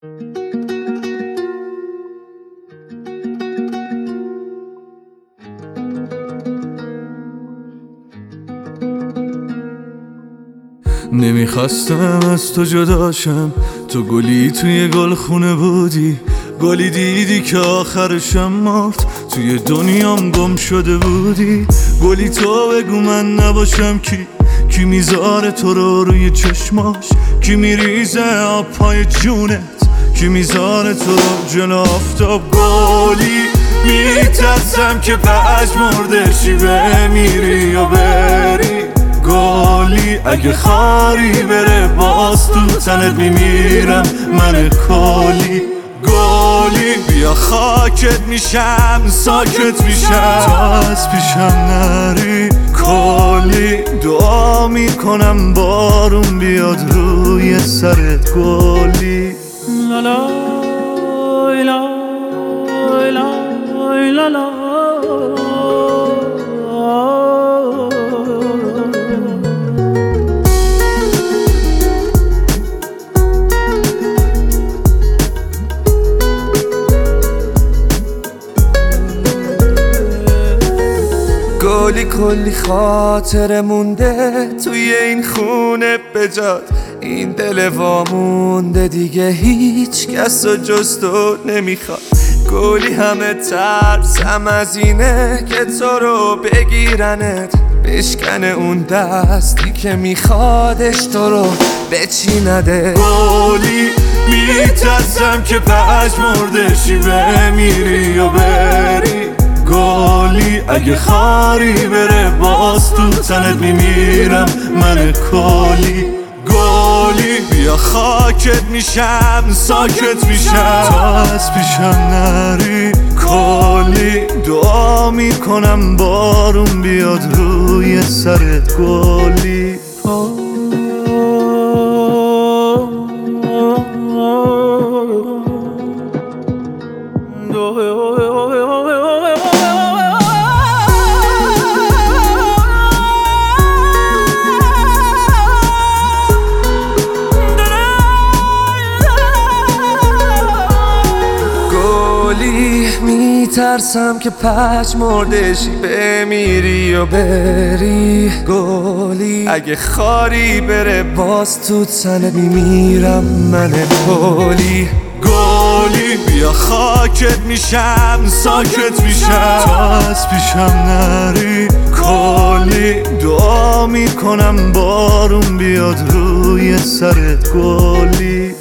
نمیخواستم از تو جداشم، تو گلی توی گلخونه بودی، گلی دیدی که آخرشم مرد، توی دنیام گم شده بودی. گلی تو بگو من نباشم کی میذاره تو رو روی چشماش، کی میریزه آب پای جونت، کی میذاره تو رو جلو آفتاب. گلی میترسم که پژمردشی بمیری یا بری، گلی اگه خاری بره باز تو تنت میمیرم من کلی. گلی بیا خاکت میشم ساکت میشم تا از پیشم نری. کلی دعا میکنم بارون بیاد روی سرت گلی. لالا لا لا لا لا. گلی کلی خاطر مونده توی این خونه بجات، این دل وامونده دیگه هیچ کس و جز تو نمیخواد. گلی همه ترسم از اینه که تو رو بگیرنت، بشکنه اون دستی که میخوادش تو رو بچینده. گلی میترسم که پژمردشی بمیری یا بری، گلی اگه خاری بره باز تو تنت میمیرم من کلی. گلی بیا خاکت میشم ساکت میشم تا از پیشم نری. کلی دعا میکنم بارون بیاد روی سرت گلی. میترسم که پژمردشی بمیری و بری، گلی اگه خاری بره باز تو تنت میمیرم من کلی. گلی بیا خاکت میشم ساکت میشم تا از پیشم نری. کلی دعا میکنم بارون بیاد روی سرت گلی.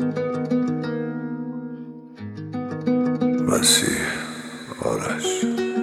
مسیح آرش